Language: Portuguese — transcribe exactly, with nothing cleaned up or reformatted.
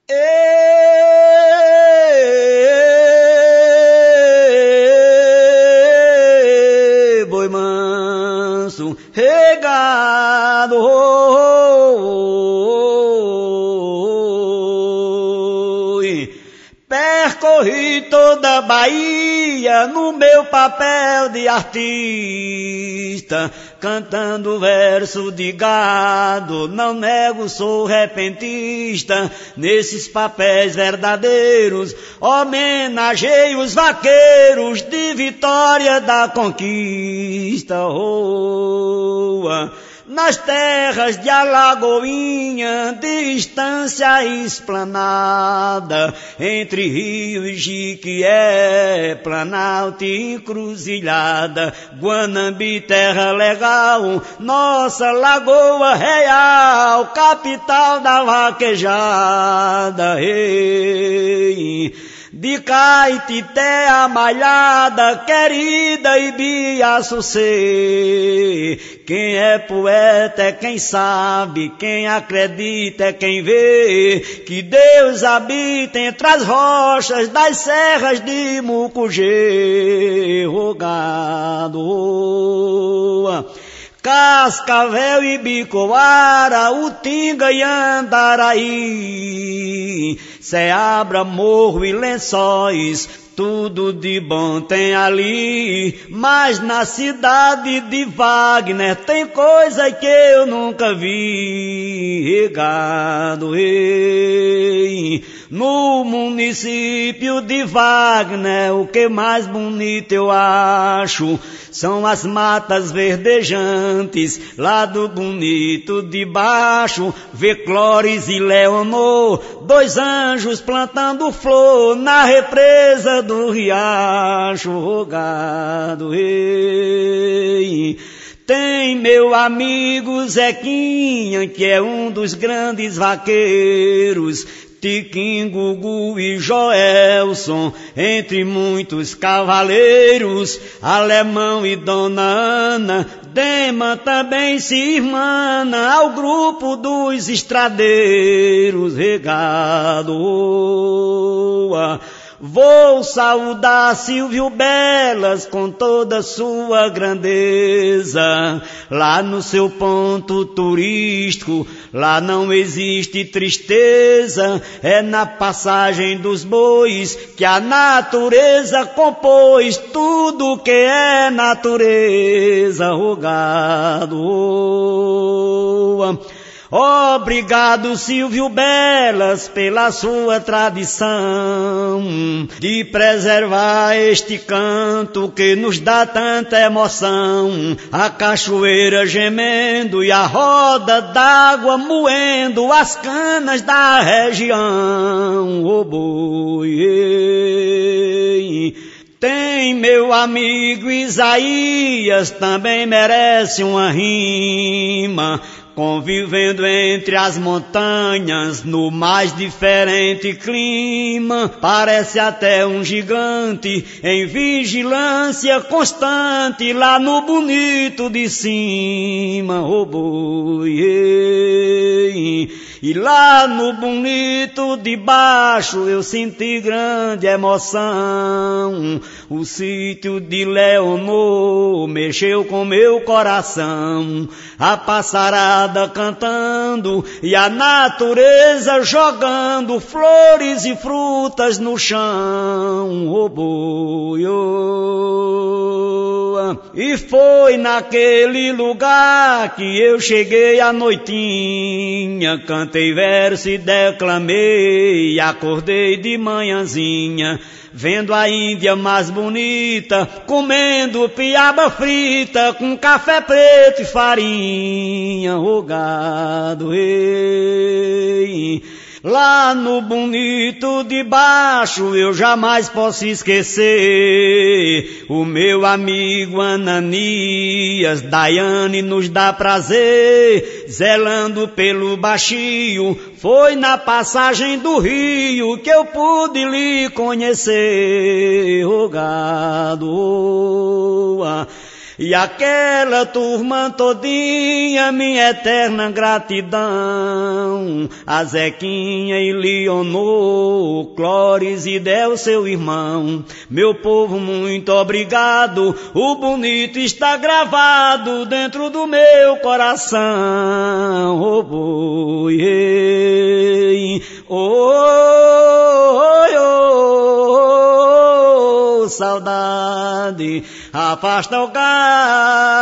Ê, boi manso, regado, percorri toda a Bahia no meu papel de artista, cantando verso de gado, não nego, sou repentista, nesses papéis verdadeiros, homenageei os vaqueiros de Vitória da Conquista. Oh, nas terras de Alagoinha, distância esplanada, entre Rio e Jiquié, Planalto e Encruzilhada, Guanambi, terra legal, nossa Lagoa Real, capital da vaquejada. Ei, de Caetité a Malhada, querida Ibiaçucê, quem é poeta é quem sabe, quem acredita é quem vê, que Deus habita entre as rochas das serras de Mucugê. Rogado, Cascavel e Bicoara, Utinga e Andaraí, Ceabra, Morro e Lençóis, tudo de bom tem ali, mas na cidade de Wagner tem coisa que eu nunca vi. Regado, ei, no município de Wagner, o que mais bonito eu acho são as matas verdejantes, lá do bonito de baixo, vê Clóris e Leonor, dois anjos plantando flor na represa do riacho. Rogado, ei, tem meu amigo Zequinha, que é um dos grandes vaqueiros, Tiquim, Gugu e Joelson, entre muitos cavaleiros, Alemão e Dona Ana, Dema também se irmana ao grupo dos estradeiros. Regado, vou saudar Silvio Belas com toda sua grandeza, lá no seu ponto turístico, lá não existe tristeza, é na passagem dos bois que a natureza compôs tudo que é natureza. Rogado, obrigado, Silvio Belas, pela sua tradição de preservar este canto que nos dá tanta emoção. A cachoeira gemendo e a roda d'água moendo as canas da região. Oh, boi, ei, tem meu amigo Isaías, também merece uma rima, convivendo entre as montanhas, no mais diferente clima, parece até um gigante, em vigilância constante, lá no bonito de cima. Oh, boi, ei, e lá no bonito de baixo eu senti grande emoção. O sítio de Leonor mexeu com meu coração, a passarada cantando e a natureza jogando flores e frutas no chão. Oh, boi, oh. E foi naquele lugar que eu cheguei à noitinha, cantei verso e declamei, acordei de manhãzinha, vendo a Índia mais bonita, comendo piaba frita, com café preto e farinha. Rogado, ei, lá no bonito de baixo eu jamais posso esquecer o meu amigo Ananias. Daiane nos dá prazer, zelando pelo baixio, foi na passagem do rio que eu pude lhe conhecer. Rogado, E aquela turma todinha, minha eterna gratidão. A Zequinha e Leonor, Clóris e Del, seu irmão. Meu povo, muito obrigado, o bonito está gravado dentro do meu coração. Oh, boi, ei, oh, oh, oh, oh, saudade, afasta o gado.